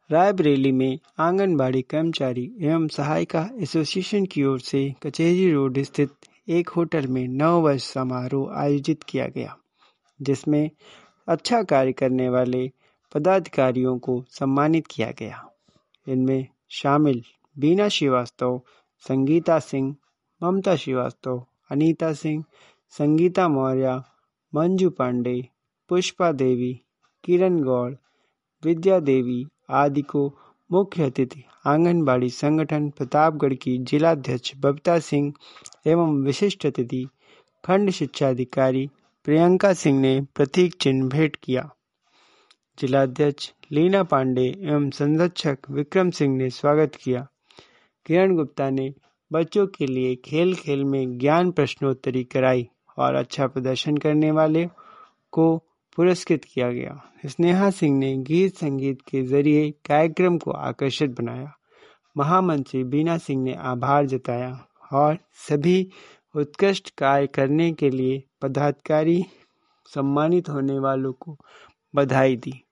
रायबरेली में आंगनबाड़ी कर्मचारी एवं सहायिका एसोसिएशन की ओर से कचहरी रोड स्थित एक होटल में नववर्ष समारोह आयोजित किया गया, जिसमें अच्छा कार्य करने वाले पदाधिकारियों को सम्मानित किया गया। इनमें शामिल बीना श्रीवास्तव, संगीता सिंह, ममता श्रीवास्तव, अनीता सिंह, संगीता मौर्य, मंजू पांडे, पुष्पा देवी, किरण गौड़, विद्या देवी आदि को मुख्य अतिथि आंगनबाड़ी संगठन प्रतापगढ़ की जिलाध्यक्ष बबीता सिंह एवं विशिष्ट अतिथि खंड शिक्षा अधिकारी प्रियंका सिंह ने प्रतीक चिन्ह भेंट किया। जिलाध्यक्ष लीना पांडे एवं संरक्षक विक्रम सिंह ने स्वागत किया। किरण गुप्ता ने बच्चों के लिए खेल खेल में ज्ञान प्रश्नोत्तरी कराई और अच्छा प्रदर्शन करने वाले को पुरस्कृत किया गया। स्नेहा सिंह ने गीत संगीत के जरिए कार्यक्रम को आकर्षक बनाया। महामंत्री बीना सिंह ने आभार जताया और सभी उत्कृष्ट कार्य करने के लिए पदाधिकारी सम्मानित होने वालों को बधाई दी।